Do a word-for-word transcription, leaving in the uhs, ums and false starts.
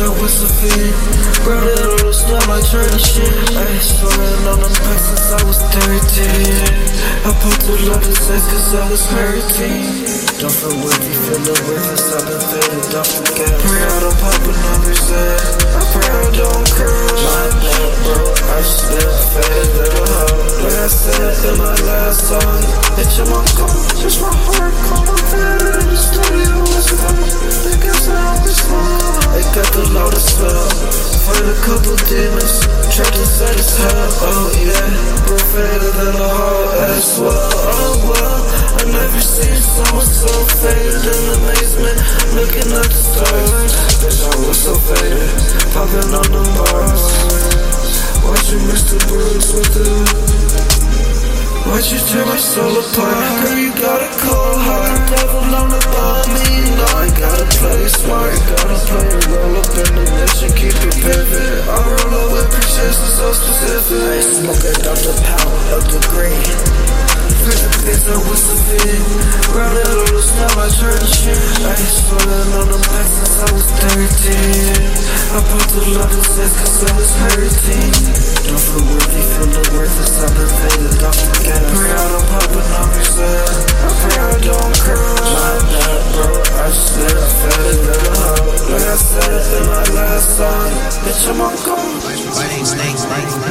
I was a fiend. Brought it on the snow like Charlie shit. I ain't sweating on them packs since I was thirteen. I popped a lot of sex cause I was hurting. Don't feel worthy, feel the worthless, I've been faded, don't forget. Pray I don't pop another set. I pray I don't crash. My bad, bro, I still faded little hoe. Like I said in my last song, bitch, I'm on go, just my heart cold. I'm faded in the studio, let's go. They guess I was small. They got the loudest spell. Fight a couple demons, trapped inside his hell. Oh yeah, bro, faded in the hole as well. Oh well, I never seen someone so faded in amazement, looking at the stars. Bitch, I was so faded, popping on the bars. Watching Mister Bruce with the watch you tear my soul apart. Girl, you got a cold heart. Devil on the ball, me, no, I gotta play smart. Gotta play a roll up in the mission, keep it pivot. I roll up with precision, so specific. Smoke it up the power of the green. First bitch, I was a fit. Round it on the snow, I turned the shit. I ain't sweating on them packs since I was thirteen. I popped a lot of sex cause I was hurting. Don't feel worthy, feel the worthless, I've been faded, don't forget. Pray I don't pop another set. I pray I don't crash. My bad, bro, I still faded little hoe. Like I said in my last song, bitch, I'm on go. My name's Nate.